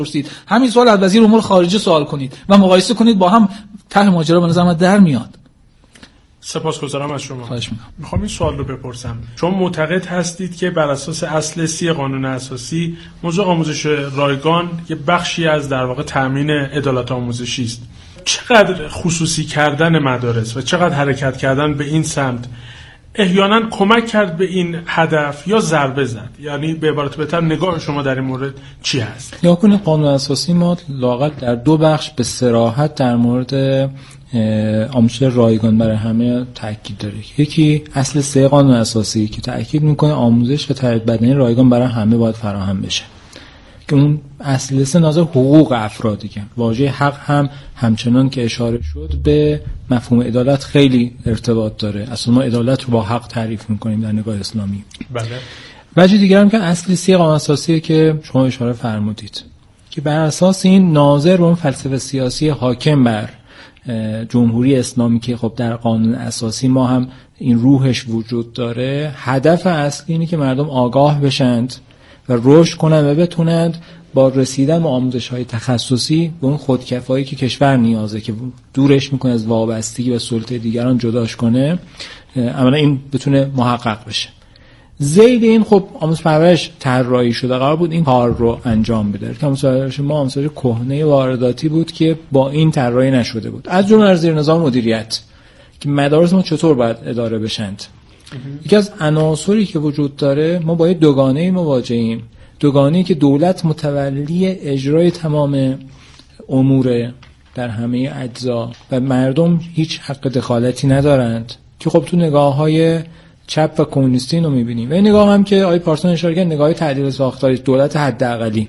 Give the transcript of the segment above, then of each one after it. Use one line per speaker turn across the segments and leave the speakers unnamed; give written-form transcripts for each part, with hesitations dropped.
پرسید. همین سوال از وزیر امور خارجه سوال کنید و مقایسه کنید با هم، ته ماجرا به نظر من در میاد.
سپاسگزارم از شما.
خواهش می‌کنم.
میخوام این سوال رو بپرسم. چون معتقد هستید که بر اساس اصل 30 قانون اساسی موضوع آموزش رایگان یه بخشی از در واقع تامین عدالت آموزشی است. چقدر خصوصی کردن مدارس و چقدر حرکت کردن به این سمت احیانا کمک کرد به این هدف یا ضربه زد؟ یعنی به عبارت بهتر نگاه شما در این مورد چی هست؟
یا کنید قانون اساسی ما لااقل در 2 بخش به صراحت در مورد آموزش رایگان برای همه تاکید داره. یکی اصل 3 قانون اساسی که تاکید میکنه آموزش و تربیت بدنی رایگان برای همه باید فراهم بشه، که اون اصل 3 ناظر حقوق افرادی که واژه حق هم همچنان که اشاره شد به مفهوم عدالت خیلی ارتباط داره. اصلا ما عدالت رو با حق تعریف میکنیم در نگاه اسلامی.
بله.
وجه دیگر هم که اصل 30 قانون اساسی که شما اشاره فرمودید که بر اساس این ناظر به اون فلسفه سیاسی حاکم بر جمهوری اسلامی که خب در قانون اساسی ما هم این روحش وجود داره، هدف اصلی اینه که مردم آگاه بشند و رشد کنند و بتونند با رسیدن به آموزش‌های تخصصی به اون خودکفایی که کشور نیازه که دورش میکنه از وابستگی و سلطه دیگران جداش کنه، عملا این بتونه محقق بشه. زید این خب آموزش پرورش طراحی شده، قرار بود این کار رو انجام بده که آموزش پرورش ما آموزش کهنه وارداتی بود که با این طراحی نشده بود، از جمله زیر نظام مدیریت که مدارس ما چطور باید اداره بشند. یکی از عناصری که وجود داره، ما با یه دوگانه مواجهیم، دوگانه‌ای که دولت متولی اجرای تمام امور در همه اجزا و مردم هیچ حق دخالتی ندارند، که خب تو نگاه‌های چپ و کمونیستی رو می‌بینیم و این نگاه هم که آقای پارسان اشاره کرد، نگاه تعدیل ساختاری دولت حداقلی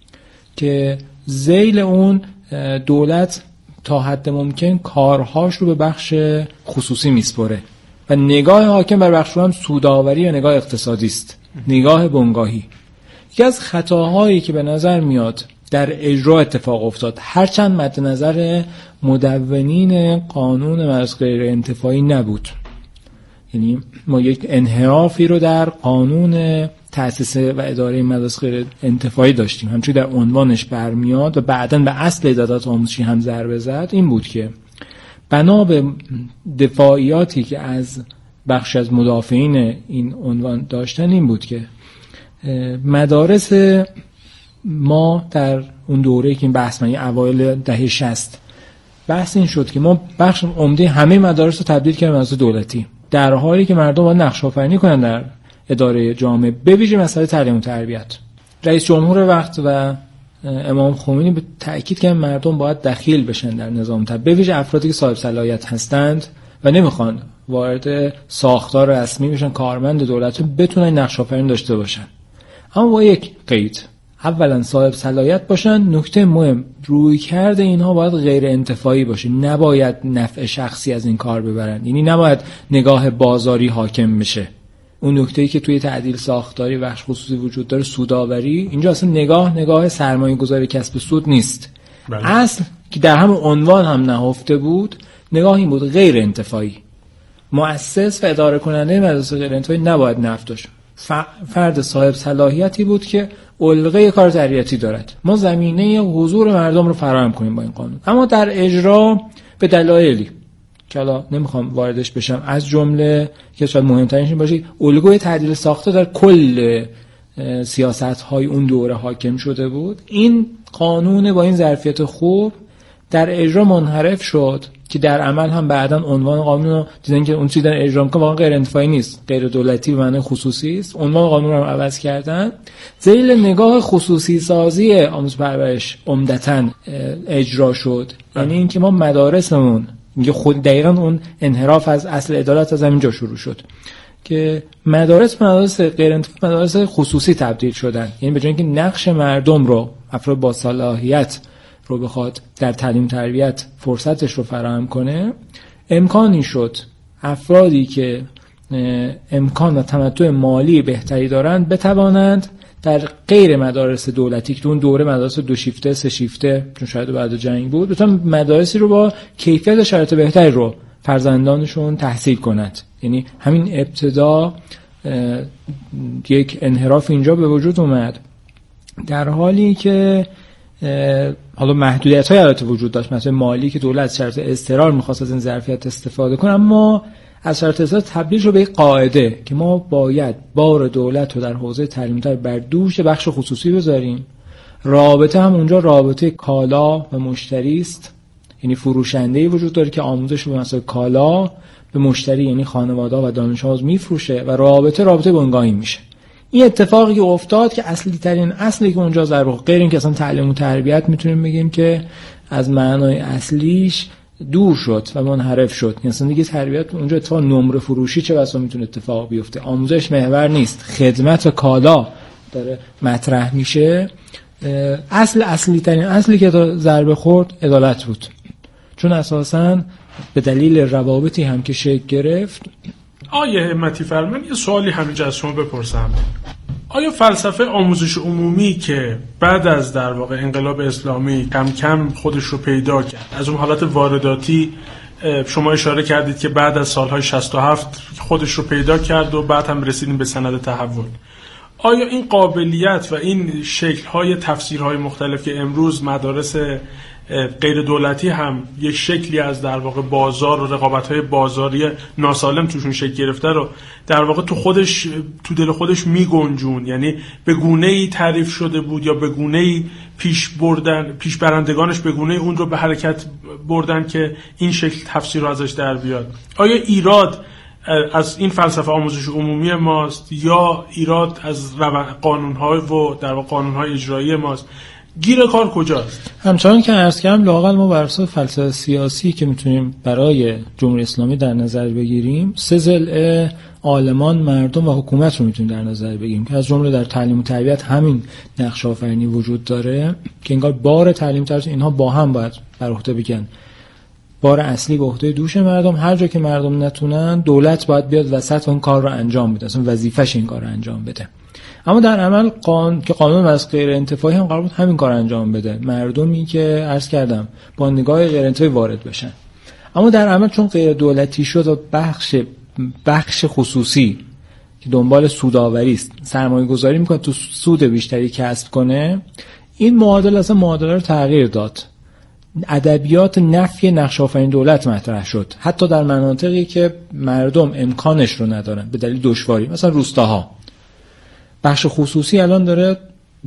که ذیل اون دولت تا حد ممکن کارهاش رو به بخش خصوصی میسپره و نگاه حاکم بر بخش رو هم سودآوری و نگاه اقتصادی است، نگاه بنگاهی. یکی از خطاهایی که به نظر میاد در اجرا اتفاق افتاد، هرچند مد نظر مدونین قانون مدارس غیر انتفاعی نبود، یعنی ما یک انحرافی رو در قانون تأسیس و اداره مدارس غیر انتفاعی داشتیم، همچنین در عنوانش برمیاد و بعداً به اصل عدالت آموزشی هم ضربه زد، این بود که بنا به دفاعیاتی که از بخش از مدافعین این عنوان داشتن، این بود که مدارس ما در اون دوره‌ای که این بحث من اوایل دهه 60 بحث این شد که ما بخش عمده همه مدارس رو تبدیل کردیم به مدارس دولتی، در حالی که مردم باید نقش آفرینی کنن در اداره جامعه، به ویژه مسئله تعلیم و تربیت. رئیس جمهور وقت و امام خمینی به تأکید کردن مردم باید دخیل بشن در نظام تربیت، به ویژه افرادی که صاحب صلاحیت هستند و نمیخوان وارد ساختار رسمی بشن، کارمند دولت بتونن نقش آفرین داشته باشن، اما با یک قید: اولا صاحب صلاحیت باشن. نکته مهم، رویکرد اینها باید غیر انتفاعی باشه، نباید نفع شخصی از این کار ببرن، یعنی نباید نگاه بازاری حاکم بشه. اون نکته‌ای که توی تعدیل ساختاری بخش خصوصی وجود داره، سودآوری، اینجا اصلا نگاه سرمایه‌گذاری کسب سود نیست.
بله.
اصل که در همون عنوان هم نهفته بود، نگاه این بود: غیر انتفاعی. مؤسس و اداره کننده مدرسه غیر انتفاعی نباید نفع داشت، فرد صاحب صلاحیتی بود که علقه کار تربیتی دارد. ما زمینه حضور مردم رو فراهم کنیم با این قانون، اما در اجرا به دلایلی که حالا نمیخوام واردش بشم، از جمله که شاید مهمترینش باشه، الگوی تعدیل ساخته در کل سیاست‌های اون دوره حاکم شده بود. این قانون با این ظرفیت خوب در اجرا منحرف شد که در عمل هم بعداً عنوان قانون رو دیدن که اون چیزی در اجرا میکنه واقعا غیر انتفاعی نیست، غیر دولتی به معنی خصوصی است. عنوان قانون رو عوض کردن، ذیل نگاه خصوصی سازی آموزش پرورش عمدتاً اجرا شد. یعنی اینکه ما مدارسمون، میگه خود دقیقاً اون انحراف از اصل عدالت از همینجا شروع شد که مدارس غیر انتفاعی مدارس خصوصی تبدیل شدن. یعنی به جای اینکه نقش مردم رو، افراد با صلاحیت رو بخواد در تعلیم تربیت فرصتش رو فراهم کنه، امکانی شد افرادی که امکان و تمتع مالی بهتری دارند بتوانند در غیر مدارس دولتی که اون دوره مدارس 2 شیفته 3 شیفته چون شاید بعد جنگ بود، بتونن مدارسی رو با کیفیت و شرایط بهتری رو فرزندانشون تحصیل کنند. یعنی همین ابتدا یک انحراف اینجا به وجود اومد، در حالی که حالا محدودیت‌های البته وجود داشت، مثلا مالی که دولت شرط اضطرار می‌خواست از این ظرفیت استفاده کنه، اما از شرط اضطرار تبدیل شد به یک قاعده که ما باید بار دولت رو در حوزه تعلیم بر دوش بخش خصوصی بذاریم. رابطه هم اونجا رابطه کالا و مشتری است، یعنی فروشنده‌ای وجود داره که آموزش رو به مثلا کالا به مشتری یعنی خانواده‌ها و دانش آموز میفروشه و رابطه بنگاهی میشه. این اتفاقی که افتاد که اصلی ترین اصلی که اونجا در واقع غیر این که اصلا تعلیم و تربیت میتونیم بگیم که از معنای اصلیش دور شد و منحرف شد. یعنی اصلا دیگه تربیت اونجا اتفاق نمره فروشی چه بسا میتونه اتفاق بیفته، آموزش محور نیست، خدمت و کالا داره مطرح میشه. اصلی ترین اصلی که ضربه خورد عدالت بود، چون اساساً به دلیل روابطی هم که شکل گرفت.
آیه همتی فرمان یه سوالی همینجا از شما بپرسم، آیا فلسفه آموزش عمومی که بعد از در واقع انقلاب اسلامی کم کم خودش رو پیدا کرد، از اون حالت وارداتی شما اشاره کردید که بعد از سالهای 67 خودش رو پیدا کرد و بعد هم رسیدیم به سند تحول، آیا این قابلیت و این شکل‌های تفسیرهای مختلف که امروز مدارس غیر دولتی هم یک شکلی از در واقع بازار و رقابت‌های بازاری ناسالم توشون شکل گرفته رو در واقع تو دل خودش میگنجون، یعنی به گونه‌ای تعریف شده بود یا به گونه‌ای پیش برندگانش به گونه‌ای اون رو به حرکت بردن که این شکل تفسیر رو ازش در بیاد؟ آیا ایراد از این فلسفه آموزش عمومی ماست یا ایراد از قانون‌های و در واقع قانون‌های اجرایی ماست؟ گیر کار کجاست؟
همچنان که عرض کردم لااقل ما بر اساس فلسفه سیاسی که میتونیم برای جمهوری اسلامی در نظر بگیریم، سه ضلع عالمان، مردم و حکومت رو میتونیم در نظر بگیریم که از جمله در تعلیم و تربیت همین نقش آفرینی وجود داره که انگار بار تعلیم تربیت اینها با هم باید بر عهده بگیرن. بار اصلی به عهده دوش مردم، هر جا که مردم نتونن دولت باید بیاد وسط اون کار رو انجام بده، اصلا وظیفه‌ش این کار رو انجام بده. اما در عمل که قانون از غیر انتفاعی هم قرار بود همین کار انجام بده، مردمی که عرض کردم با نگاه غیر انتفاعی وارد بشن. اما در عمل چون غیر دولتی شد و بخش خصوصی که دنبال سودآوری است سرمایه گذاری میکنه تو سود بیشتری کسب کنه، این معادله اصلا معادله رو تغییر داد. ادبیات نفی نقش آفرین دولت مطرح شد، حتی در مناطقی که مردم امکانش رو ندارن به دلیل دشواری، مثلا روستاها. بخش خصوصی الان داره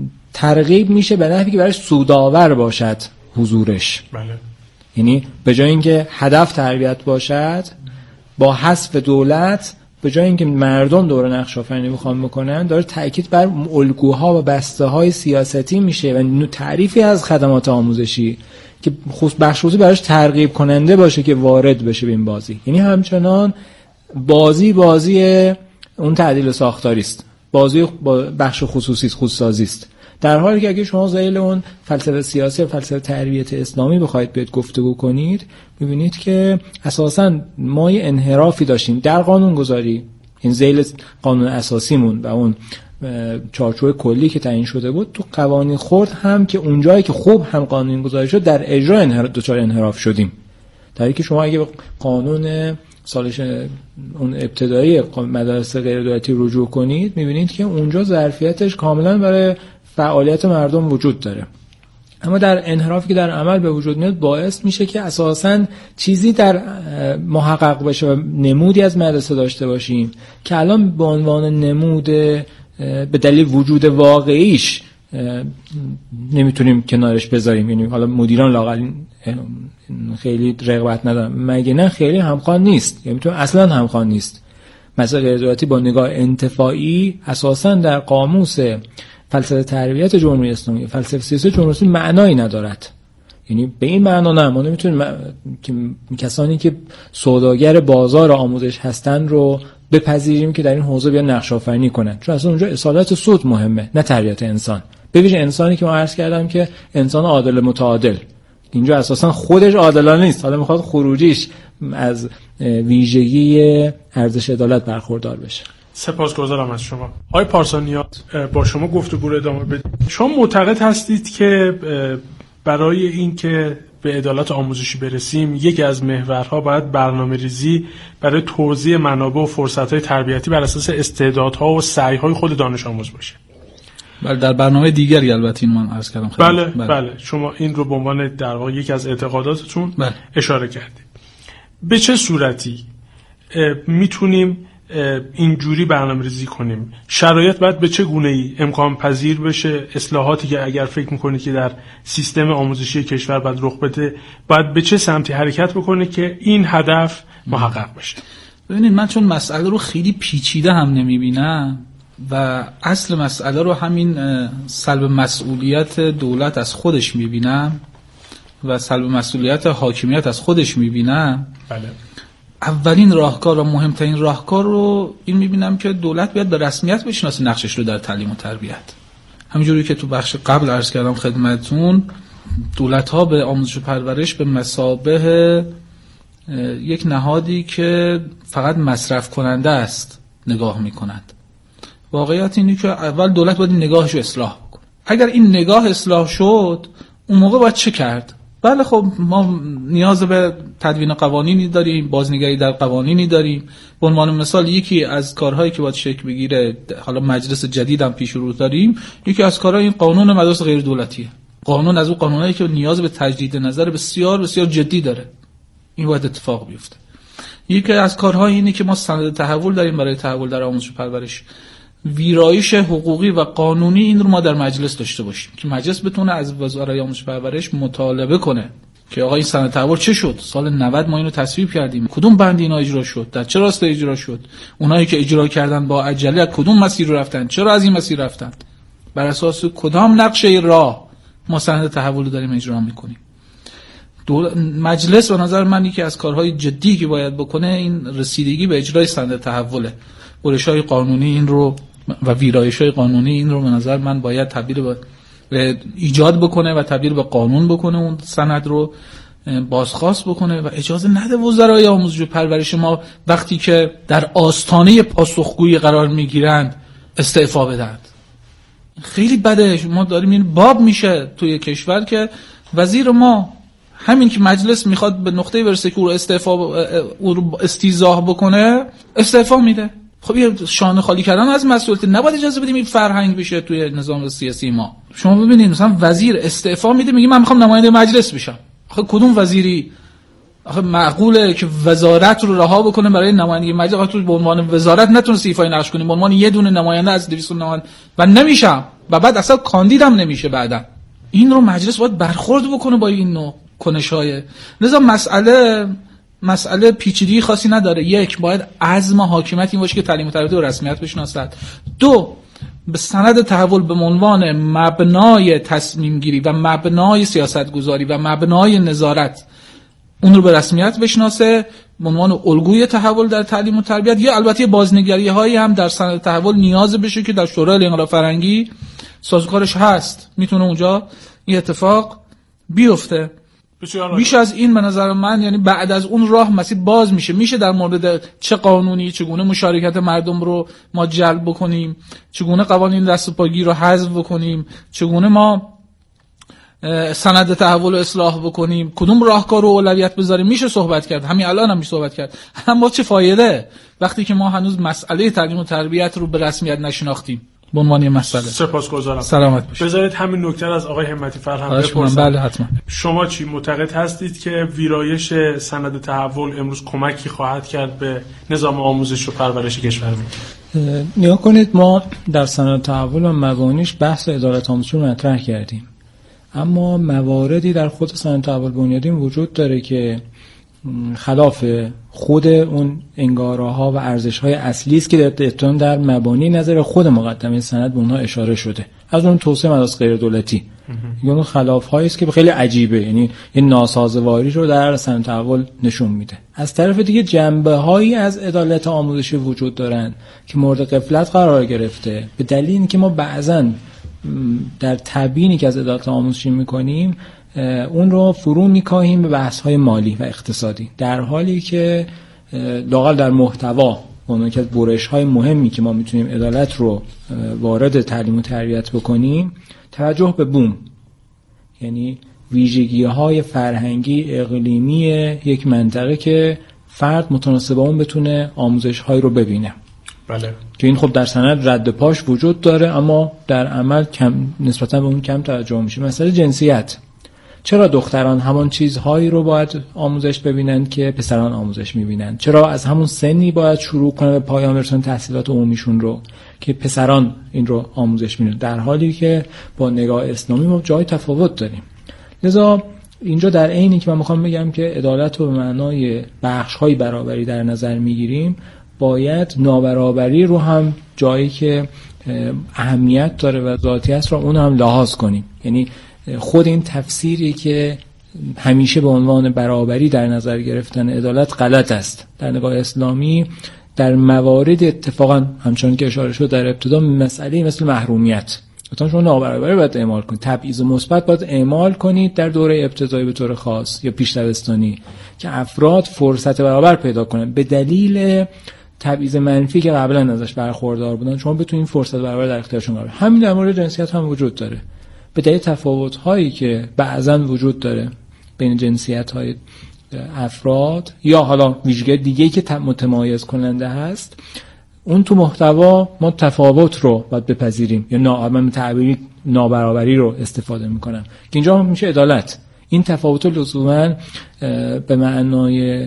ترغیب میشه به نحوی که برای سودآور باشد حضورش.
بله.
یعنی به جای اینکه هدف تربیت باشد، با حذف دولت به جای اینکه مردم دور نقش آفرینی بخوام بکنن، داره تاکید بر الگوها و بسته‌های سیاستی میشه و تعریفی از خدمات آموزشی که بخش خصوصی براش ترغیب کننده باشه که وارد بشه به این بازی. یعنی همچنان بازی اون تعدیل ساختاری است، بازی بخش خصوصی است، خودسازی است. در حالی که اگه شما ذیل اون فلسفه سیاسی و فلسفه تربیت اسلامی بخواید بیاد گفتگو کنید، می‌بینید که اساساً ما یه انحرافی داشتیم در قانون گذاری، این ذیل قانون اساسیمون و اون چارچوب کلی که تعیین شده بود، تو قوانین خرد هم که اونجایی که خوب هم قانون گذاری شد در اجرا دچار انحراف شدیم. در حالی که شما اگه قانون سالش اون ابتدایی مدارس غیر دولتی رجوع کنید، می‌بینید که اونجا ظرفیتش کاملا برای فعالیت مردم وجود داره. اما در انحرافی که در عمل به وجود میاد باعث میشه که اساساً چیزی در محقق بشه و نمودی از مدرسه داشته باشیم که الان به عنوان نمود به دلیل وجود واقعیش نمیتونیم کنارش بذاریم. یعنی حالا مدیران لااقل خیلی رغبت ندارن، مگه نه خیلی همخوان نیست، یعنی میتونه اصلا همخوان نیست. مثلا غیر دولتی با نگاه انتفاعی اساساً در قاموس فلسفه تربیت جمهوری اسلامی، فلسفه سیاسی جمهوری اسلامی معنایی ندارد. یعنی به این معنا نه، ما نمیتونیم که کسانی که سوداگر بازار آموزش هستن رو بپذیریم که در این حوزه بیان نقش آفرینی کنن، چون اصلا اونجا اصالت سود مهمه نه تربیت انسان. ببینید انسانی که ما عرض کردم که انسان عادل متعادل، اینجا اساسا خودش عادلانه نیست، حالا میخواد خروجیش از ویژگی ارزش عدالت برخوردار بشه.
سپاسگزارم از شما. آقای پارسانیات، با شما گفتگو رو ادامه بدید. شما معتقد هستید که برای این که به عدالت آموزشی برسیم، یکی از محورها باید برنامه‌ریزی برای توزیع منابع و فرصت‌های تربیتی بر اساس استعدادها و سعی‌های خود دانش آموز باشه.
بله در برنامه دیگری البته این من عرض کردم
خیلی. بله شما این رو به عنوان در واقع یکی از اعتقاداتتون اشاره کردید. به چه صورتی میتونیم اینجوری برنامه‌ریزی کنیم؟ شرایط باید به چه گونه‌ای امکان پذیر بشه؟ اصلاحاتی که اگر فکر می‌کنید که در سیستم آموزشی کشور باید رخ بده، باید به چه سمتی حرکت بکنه که این هدف محقق بشه؟
ببینید من چون مسئله رو خیلی پیچیده هم نمی‌بینم و اصل مسئله رو همین سلب مسئولیت دولت از خودش می‌بینم و سلب مسئولیت حاکمیت از خودش می‌بینم.
بله.
اولین راهکار و مهمترین راهکار رو این میبینم که دولت باید به رسمیت بشناسه نقشش رو در تعلیم و تربیت. همینجوری که تو بخش قبل عرض کردم خدمتتون، دولت‌ها به آموزش و پرورش به مثابه یک نهادی که فقط مصرف کننده است نگاه میکنند. واقعیت اینه که اول دولت باید این نگاهش رو اصلاح بکنه. اگر این نگاه اصلاح شد، اون موقع باید چه کرد؟ بله خب ما نیاز به تدوین قوانینی داریم، بازنگری در قوانینی داریم. به عنوان مثال یکی از کارهایی که باید شکل بگیره، حالا مجلس جدید هم پیش رو داریم، یکی از کارهای این قانون مدارس غیر دولتیه. قانون از اون قانونایی که نیاز به تجدید نظر بسیار بسیار جدی داره، این باید اتفاق بیفته. یکی از کارهای اینه که ما سند تحول داریم برای تحول در آموزش و پرورش. ویرایش حقوقی و قانونی این رو ما در مجلس داشته باشیم که مجلس بتونه از وزارت آموزش و پرورش مطالبه کنه که آقا این سند تحول چه شد؟ سال 90 ما اینو تصویب کردیم، کدوم بند اینا اجرا شد؟ در چه راسته اجرا شد؟ اونایی که اجرا کردن با عجله کدوم مسیر رو رفتن؟ چرا از این مسیر رفتن؟ بر اساس کدام نقشه راه ما سند تحول رو داریم اجرا میکنیم؟ مجلس به نظر من یکی از کارهای جدی که باید بکنه این رسیدگی به اجرای سند تحوله. برش‌های قانونی این رو و ویرایش‌های قانونی این رو به نظر من باید تبدیل به ایجاد بکنه و تبدیل به قانون بکنه، اون سند رو بازخواست بکنه و اجازه نده وزرای آموزش و پرورش ما وقتی که در آستانه پاسخگویی قرار میگیرند استعفا بدن. خیلی بده. ما داریم این باب میشه توی کشور که وزیر ما همین که مجلس میخواد به نقطه برسه که او رو استیضاح بکنه استعفا میده. خب یه شانه خالی کردن از مسئولیت، نباید اجازه بدیم این فرهنگ بشه توی نظام سیاسی ما. شما ببینید مثلا وزیر استعفا میده میگه من میخوام نماینده مجلس بشم. آخه کدوم وزیری آخه معقوله که وزارت رو رها بکنه برای نمایندگی مجلس؟ آخه تو به عنوان وزارت نتونستی ایفای نقش کنی، به عنوان یه دونه نماینده از 290 و نمیشم و بعد اصلا کاندیدم نمیشه بعدا. این رو مجلس باید برخورد بکنه با این نوع کنش‌های. لذا مسئله پیچیدگی خاصی نداره. یک، باید عزم حاکمیت این باشه که تعلیم و تربیت رو رسمیت بشناسد. دو، به سند تحول به عنوان مبنای تصمیم گیری و مبنای سیاست گذاری و مبنای نظارت اون رو به رسمیت بشناسه به عنوان الگوی تحول در تعلیم و تربیت. یا البته بازنگری هایی هم در سند تحول نیاز بشه که در شورای انقلاب فرهنگی سازوکارش هست، میتونه اونجا این اتفاق بیفته. بیش از این به نظر من یعنی بعد از اون راه مسیر باز میشه در مورد چه قانونی، چگونه مشارکت مردم رو ما جلب بکنیم، چگونه قوانین دست پاگیر رو حذف بکنیم، چگونه ما سند تحول رو اصلاح بکنیم، کدوم راهکار رو اولویت بذاریم. میشه صحبت کرد، همین الان هم میشه صحبت کرد. اما چه فایده وقتی که ما هنوز مسئله تعلیم و تربیت رو به رسمیت نشناختیم به عنوان مسئله.
سپاسگزارم.
سلامت باشید.
بذارید همین نکته از آقای همتی فرهم بپرسم.
بله حتما.
شما چی معتقد هستید که ویرایش سند تحول امروز کمکی خواهد کرد به نظام آموزش و پرورش کشور؟
نگاه کنید، ما در سند تحول و مبانیش بحث عدالت آموزشی رو مطرح کردیم، اما مواردی در خود سند تحول بنیادین وجود داره که خلاف خود اون انگاره‌ها و ارزش‌های اصلی است که در مبانی نظر خود مقدمه سند به اونها اشاره شده. از اون توسعه مدارس غیر دولتی، اون خلاف‌هایی است که خیلی عجیبه، یعنی این ناسازگاری رو در سند تحول نشون میده. از طرف دیگه جنبه‌هایی از عدالت آموزشی وجود دارن که مورد غفلت قرار گرفته به دلیل اینکه ما بعضاً در تبیینی که از عدالت آموزشی می‌کنیم اون رو فرو می‌کاهیم به بحث‌های مالی و اقتصادی، در حالی که لااقل در محتوا اون که برش‌های مهمی که ما میتونیم عدالت رو وارد تعلیم و تربیت بکنیم، توجه به بوم، یعنی ویژگی‌های فرهنگی اقلیمی یک منطقه که فرد متناسب با اون بتونه آموزش‌های رو ببینه.
بله.
که این خب در سند رد پاش وجود داره اما در عمل نسبتا به اون کم توجه میشه. مثلا جنسیت، چرا دختران همان چیزهایی رو باید آموزش ببینند که پسران آموزش میبینند؟ چرا از همون سنی باید شروع کنن به پایان برسونن تحصیلات عمومیشون رو که پسران این رو آموزش میبینند، در حالی که با نگاه اسلامی ما جای تفاوت داریم؟ لذا اینجا در عینی که من میخوام بگم که عدالت رو به معنای بخش‌های برابری در نظر میگیریم، باید نابرابری رو هم جایی که اهمیت داره و ذاتی است رو اون هم لحاظ کنیم. یعنی خود این تفسیری که همیشه به عنوان برابری در نظر گرفتن عدالت غلط است. در نگاه اسلامی در موارد اتفاقا همچون که اشاره شد در ابتدا مسئله مثل محرومیت، مثلا شما نابرابری باید اعمال کنید، تبعیض مثبت باید اعمال کنید در دوره ابتدایی به طور خاص یا پیش دبستانی که افراد فرصت برابر پیدا کنند. به دلیل تبعیض منفی که قبلا ازش برخوردار بودن شما بتونید فرصت برابر در اختیارشون قرار. همین در مورد جنسیت هم وجود داره. به دلیل تفاوت‌هایی که بعضاً وجود داره بین جنسیت‌های افراد یا حالا ویژگی دیگه‌ای که متمایز کننده هست، اون تو محتوا ما تفاوت رو باید بپذیریم یا من تعبیری نابرابری رو استفاده می‌کنم که اینجا میشه عدالت. این تفاوت لزوماً به معنای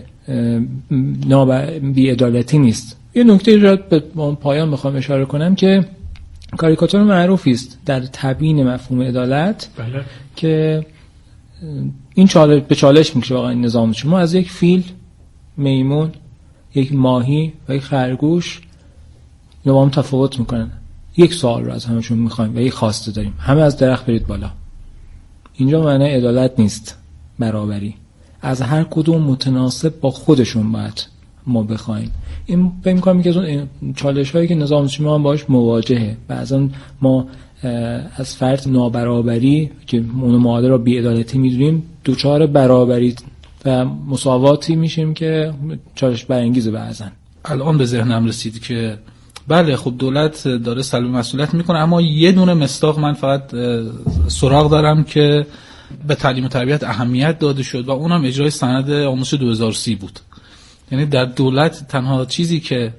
بی‌عدالتی نیست. یه نکته رو به پایان می‌خوام اشاره کنم که کاریکاتور معروفی است در تبیین مفهوم عدالت.
بله.
که این به چالش میکشه واقعا این نظام. شما از یک فیل، میمون، یک ماهی و یک خرگوش نظام تفاوت میکنن. یک سوال رو از همشون میخوایم و یک خواسته داریم، همه از درخت برید بالا. اینجا معنی عدالت نیست، برابری. از هر کدوم متناسب با خودشون باید ما بخوایم. این فکر می‌کنم که از اون چالش‌هایی که نظام شما هم باهاش مواجهه. بعضا ما از فرض نابرابری که اون معادله رو بی‌عدالتی می‌دونیم دوچار برابری و مساواتی میشیم که چالش برانگیزه. بعضا
الان به ذهنم رسید که بله خب دولت داره سلب مسئولیت میکنه، اما یه دونه مصداق من فقط سراغ دارم که به تعلیم و تربیت اهمیت داده شد و اونم اجرای سند آموزش 2030 بود. یعنی در دولت تنها چیزی که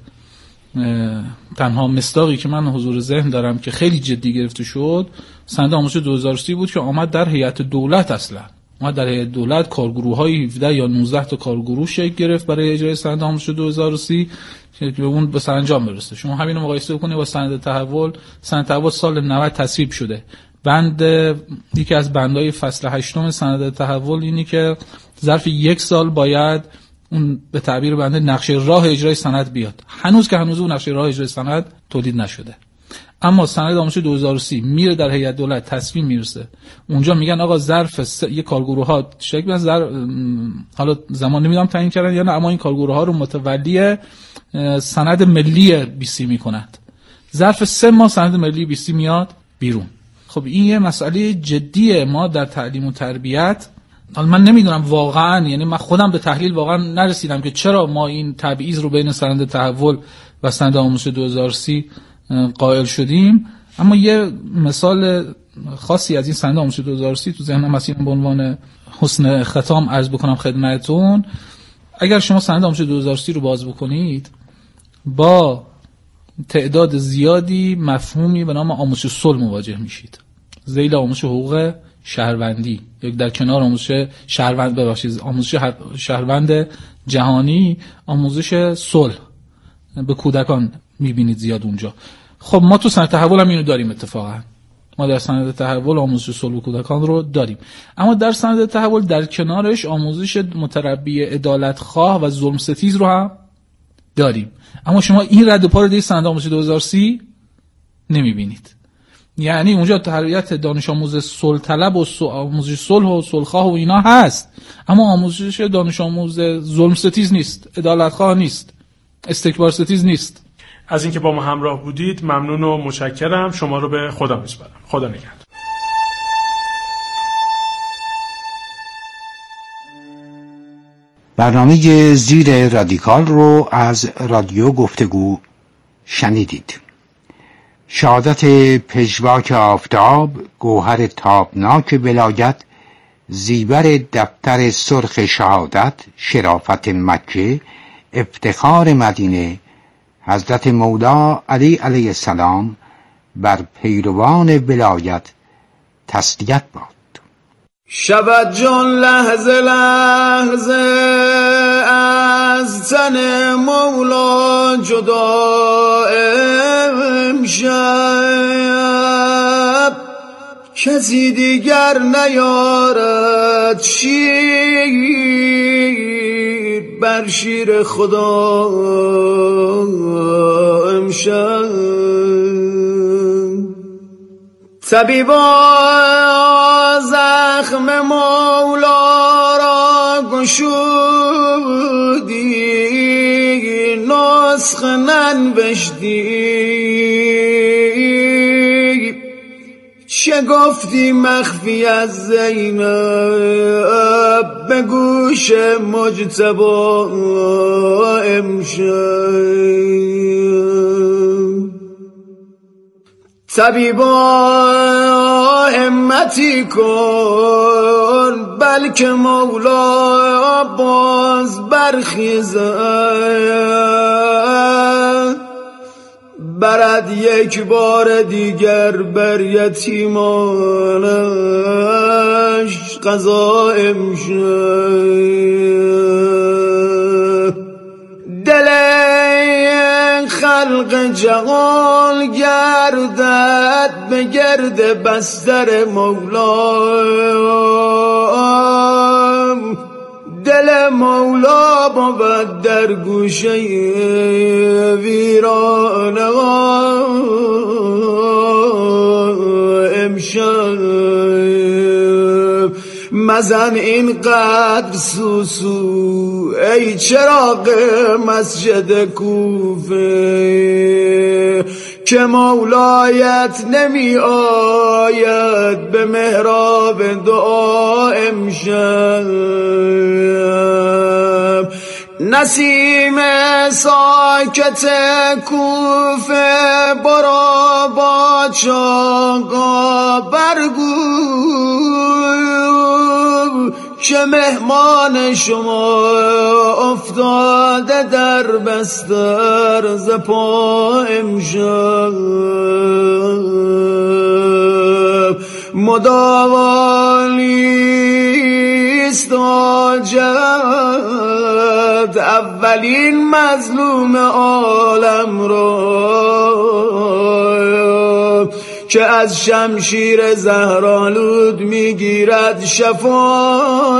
تنها مصداقی که من حضور ذهن دارم که خیلی جدی گرفته شد سند آموزش 2030 بود که آمد در هیئت دولت. اصلا اومد در هیئت دولت کارگروه‌های 17 یا 19 تا کارگروه شکل گرفت برای اجرای سند آموزش 2030 که اون به سرانجام برسه. شما همین رو مقایسه کنید با سند تحول. سند تحول سال 90 تصویب شده. یکی از بندهای فصل 8 سند تحول اینی که ظرف 1 سال باید اون به تعبیر بنده نقشه راه اجرای سند بیاد. هنوز اون نقشه راه اجرای سند تولید نشده. اما سند آموزش 2030 میره در هیئت دولت تصویب میرسه. اونجا میگن آقا ظرف یه کارگروه ها شکل حالا زمان نمیدونم تعیین کردن یا نه، اما این کارگروه ها رو متولی سند ملی بیسی میکنند. ظرف 3 ماه سند ملی بیسی میاد بیرون. خب این یه مسئله جدیه. ما در تعلیم و تربیت حالا من نمیدونم واقعا، یعنی من خودم به تحلیل واقعا نرسیدم که چرا ما این تبعیض رو بین سند تحول و سند آموزش 2030 قائل شدیم. اما یه مثال خاصی از این سند آموزش 2030 تو ذهنم هست، به عنوان حسن ختام عرض بکنم خدمتتون. اگر شما سند آموزش 2030 رو باز بکنید با تعداد زیادی مفهومی به نام آموزش صلح مواجه میشید. ذیل آموزش حقوق شهروندی، یک در کنار آموزش آموزش شهروند جهانی، آموزش صلح به کودکان میبینید زیاد اونجا. خب ما تو سند تحول هم اینو داریم. اتفاقا ما در سند تحول آموزش صلح به کودکان رو داریم، اما در سند تحول در کنارش آموزش متربی عدالت خواه و ظلم ستیز رو هم داریم. اما شما این رد و پا رو در سند آموزش 2030 نمیبینید. یعنی اونجا تربیت دانش آموز صلح طلب و آموزش صلح و صلح خواه و اینا هست، اما آموزش دانش آموز ظلم ستیز نیست، عدالت خواه نیست، استکبار ستیز نیست.
از اینکه با ما همراه بودید ممنون و متشکرم. شما رو به خدا میسپارم. خدا نگهدار.
برنامه زیر رادیکال رو از رادیو گفتگو شنیدید. شهادت پژواک آفتاب، گوهر تابناک ولایت، زیور دفتر سرخ شهادت، شرافت مکه، افتخار مدینه، حضرت مولا علی علیه السلام بر پیروان ولایت تسلیت باد.
شود جان لحظه لحظه از تن مولا جدا امشب، کسی دیگر نیارد شیر بر شیر خدا امشب. طبیبا زخم مولا را گشودی، نسخ ننوشتی، چه گفتی مخفی از زینب به گوش مجتبی امشب. طبیبا همتی کن بلکه مولا باز برخیزد، برد یک بار دیگر بر یتیمانش قضا امشب. دل خلق جهان گردد به گرد بستر مولا، دل مولا بود در گوشه ویرانه امشب. مزن اینقدر سوسو ای چراغ مسجد کوفه، که مولایت نمی آید به محراب دعا امشب. نسیم ساکت کوفه برو با چاقا برگو که مهمان شما افتاده در بستر ز پا امشب. مداوالیست آجد اولین مظلوم عالم را، که از شمشیر زهرآلود میگیرد شفا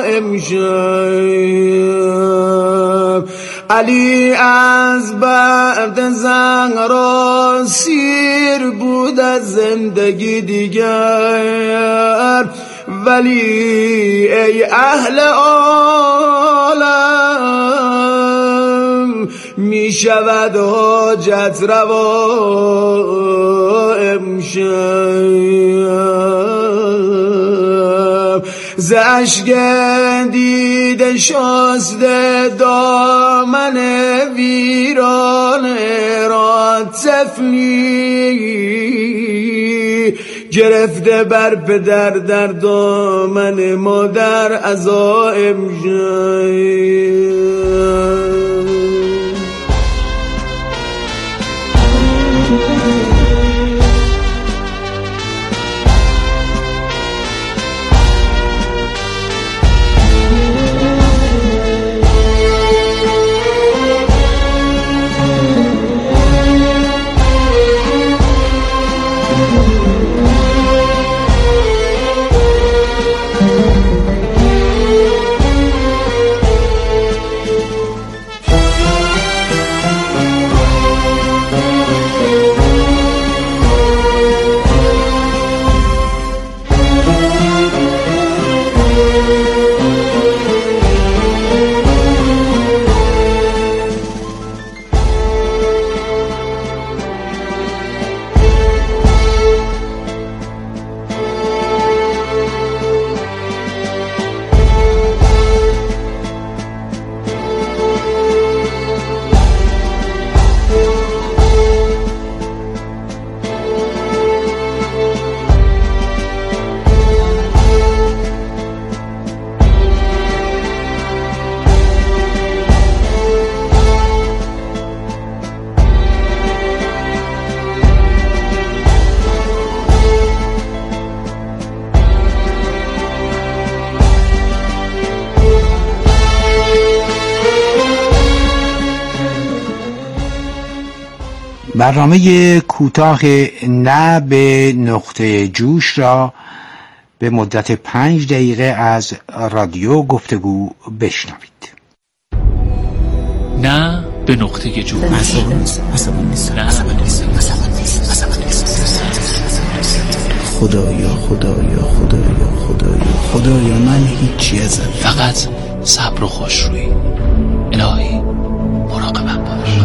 امشب. علی از بعد زهرا سیر بود از زندگی دیگر، ولی ای اهل عالم می شود حاجت روا امشب. ز اشک دیده شسته دامن ویرانه را طفلی گرفته بر پدر در دامن مادر عزا امشب.
برنامه کوتاه نه به نقطه جوش را به مدت 5 دقیقه از رادیو گفتگو بشنوید.
نه به نقطه جوش.
خدایا خدایا خدایا خدایا خدایا من هیچی ازم،
فقط صبر و خوشرویی. الهی مراقبم باش.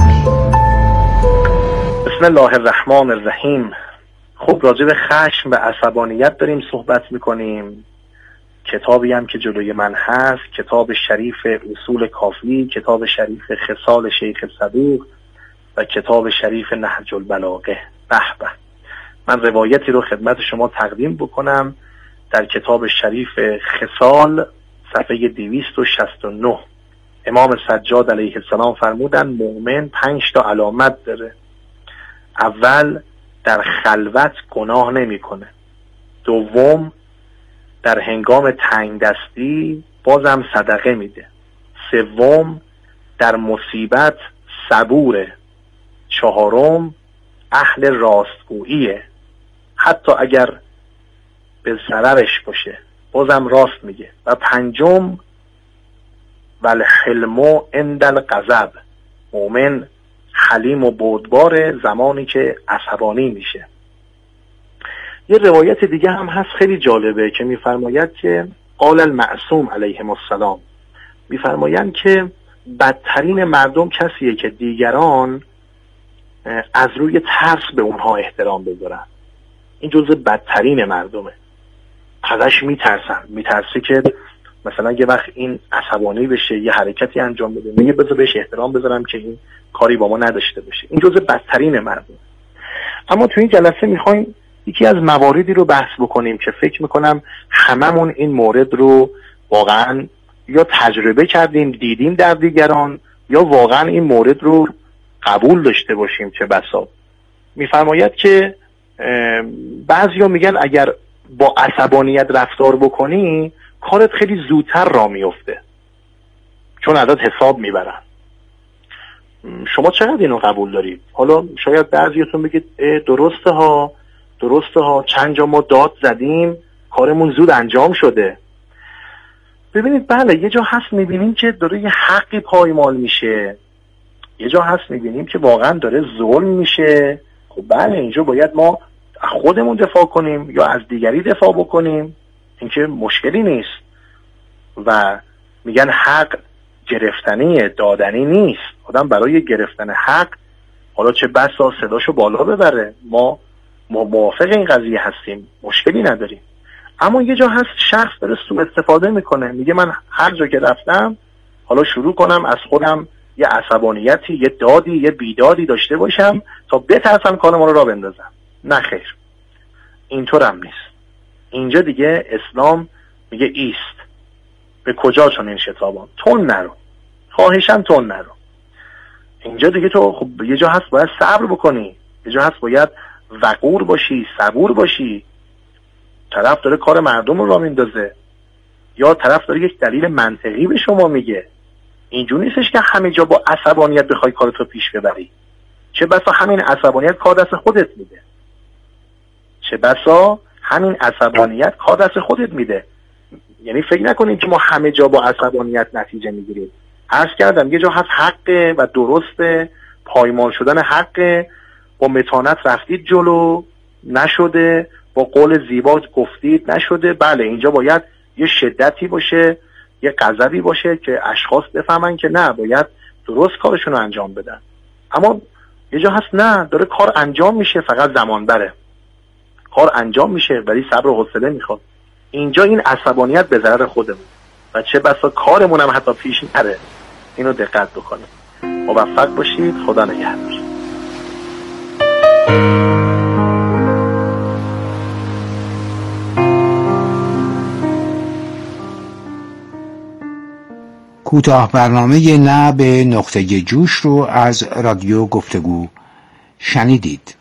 بسم الله الرحمن الرحیم. خب راجع به خشم و عصبانیت داریم صحبت میکنیم. کتابی هم که جلوی من هست، کتاب شریف اصول کافی، کتاب شریف خصال شیخ صدوق و کتاب شریف نهج البلاغه. به به، من روایتی رو خدمت شما تقدیم بکنم. در کتاب شریف خصال صفحه 269 امام سجاد علیه السلام فرمودن مؤمن 5 علامت داره. اول، در خلوت گناه نمیکنه. دوم، در هنگام تنگ دستی بازم صدقه میده. سوم، در مصیبت صبوره. چهارم، اهل راستگوییه، حتی اگر به ضررش باشه بازم راست میگه. و پنجم، والحلم عند الغضب، مؤمن حلیم و بردبار زمانی که عصبانی میشه. یه روایت دیگه هم هست خیلی جالبه که میفرماید که قال المعصوم علیهم السلام، میفرمایند که بدترین مردم کسیه که دیگران از روی ترس به اونها احترام بذارن. این جزء بدترین مردمه. ازش میترسه که مثلا یه وقت این عصبانی بشه، یه حرکتی انجام بده، میگه بذار بهش احترام بذارم که این کاری با ما نداشته باشه. این جزء بدترین مردم. اما تو این جلسه میخوایم یکی از مواردی رو بحث بکنیم که فکر میکنم هممون این مورد رو واقعا یا تجربه کردیم، دیدیم در دیگران، یا واقعا این مورد رو قبول داشته باشیم. چه بسا میفرماید که بعضیا میگن اگر با عصبانیت رفتار بکنی کارت خیلی زودتر راه میفته، چون ازت حساب میبرن. شما چقدر اینو قبول دارید؟ حالا شاید بعضیاتون بگید درسته ها چند جا ما داد زدیم کارمون زود انجام شده. ببینید بله، یه جا هست میبینیم که داره یه حقی پایمال میشه، یه جا هست میبینیم که واقعا داره ظلم میشه. خب بله، اینجا باید ما خودمون دفاع کنیم یا از دیگری دفاع بکنیم، اینکه مشکلی نیست. و میگن حق گرفتنی، دادنی نیست. آدم برای گرفتن حق حالا چه بسا صداشو بالا ببره، ما موافق این قضیه هستیم، مشکلی نداریم. اما یه جا هست شخص داره سوء استفاده میکنه، میگه من هر جا که رفتم حالا شروع کنم از خودم یه عصبانیتی، یه دادی، یه بیدادی داشته باشم تا بترسم کار ما رو راه بندازم. نه خیر، اینطور هم نیست. اینجا دیگه اسلام میگه ایست، به کجا چون این شتابان، تون نرو، خواهشم تون نرو. اینجا دیگه تو خب یه جا هست باید صبر بکنی، یه جا هست باید وقور باشی، صبور باشی. طرف داره کار مردم رو راه میندازه، یا طرف داره یک دلیل منطقی به شما میگه. اینجوری نیستش که همه جا با عصبانیت بخوای کارتو پیش ببری. چه بسا همین عصبانیت کار دست خودت میده، چه بسا همین عصبانیت کار دست خودت میده. یعنی فکر نکنید که ما همه جا با عصبانیت نتیجه میگیریم. عرض کردم یه جا هست حقه و درسته، پایمال شدن حقه، با متانت رفتید جلو نشده، با قول زیبا گفتید نشده. بله، اینجا باید یه شدتی باشه، یه غضبی باشه که اشخاص بفهمن که نه، باید درست کارشون رو انجام بدن. اما یه جا هست نه، داره کار انجام میشه، فقط زمان بره. کار انجام میشه ولی صبر و حوصله میخواد. اینجا این عصبانیت به ضرر خودمون و چه بسا کارمون هم حتی پیش نره. اینو دقت بکنید. موفق باشید. خدا نگهدار.
کوتاه برنامه نه به نقطه جوش رو از رادیو گفتگو شنیدید.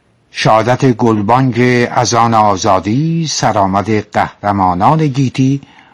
شهادت گلبانگ اذان آزادی، سرآمد قهرمانان گیتی